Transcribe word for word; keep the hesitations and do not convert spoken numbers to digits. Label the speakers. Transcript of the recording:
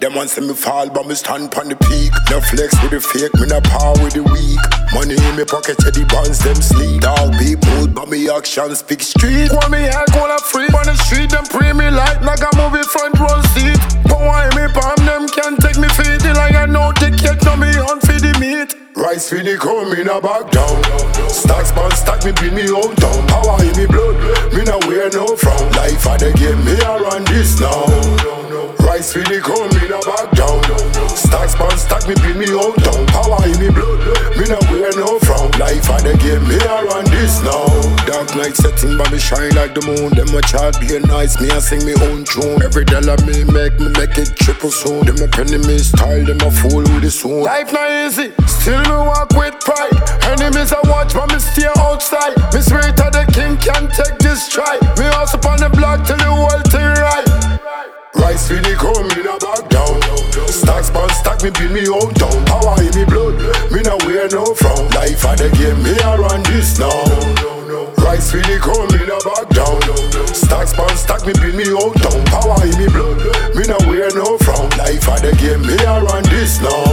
Speaker 1: Them want see me fall, but me stand pon the peak. No flex with the fake, me no power with the weak. Money in me pocket, yeah, the bonds them sleep. Dog people, but me actions speak street. Want me hair cool and free on the street, them pre me like like a movie front row seat. Power in me palm, them can't take me feet. Like I know they can't know me on for the meat. Rice for the come, me no back down. Stacks pan stack, me build me own town. Power in me blood, me no wear no frown. Life of the game, me a run this now. Rice for the come, me no back down. Stacks pan stack, me build me own town. Power in me blood, me no wear no frown. Life of the game, me a run this now. Dark night setting, but me shine like the moon. Them a chat be nice, me a sing me own tune. Every dollar me make, me make it triple soon. Them a penny me style, them a fool with the soon. Life not easy, still me walk with pride. Enemies I watch, but me stay outside. Me spirit of the king can't take this stride. Me house up on the block till the whole thing right. Rice for the come, me no back down. Stacks pan stack, me build me own town. Power in me blood, me no wear no frown. Life of the game, me a run this now. Rice for the come, me no back down. Stacks pan stack, me build me own town. Power in me blood, me no wear no frown. Life of the game, me a run this now.